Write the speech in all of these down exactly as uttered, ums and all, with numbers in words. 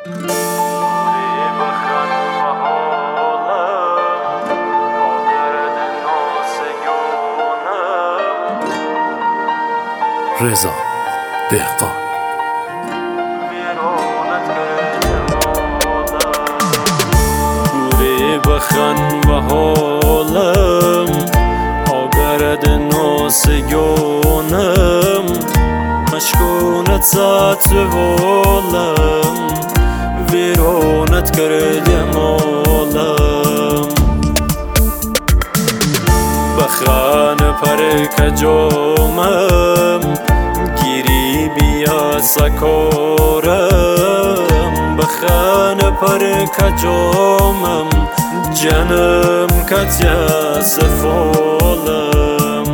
رضا دهقان. گوری بخن و حالم آگرد ناسگونم مشکونت سات والم ویرونت کردم آلم بخن پر کجامم گیری بیا سکارم بخن پر کجامم جنم کتیا سفالم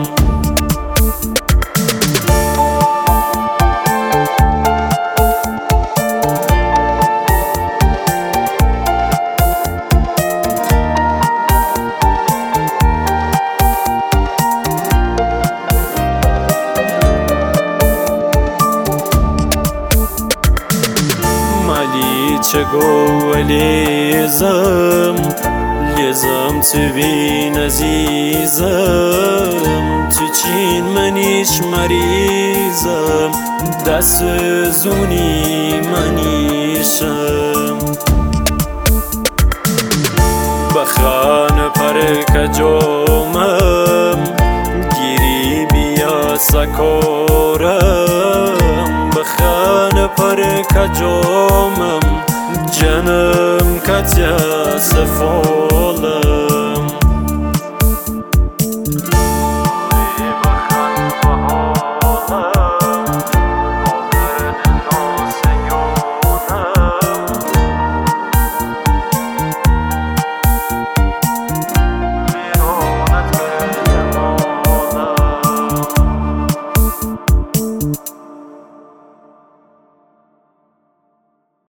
چگو لیزم لیزم تو بین عزیزم تو چین منیش مریضم دست زونی منیشم بخان پر کجامم گیری بیا سکارم بخان پر کجامم جنم کتیا سفار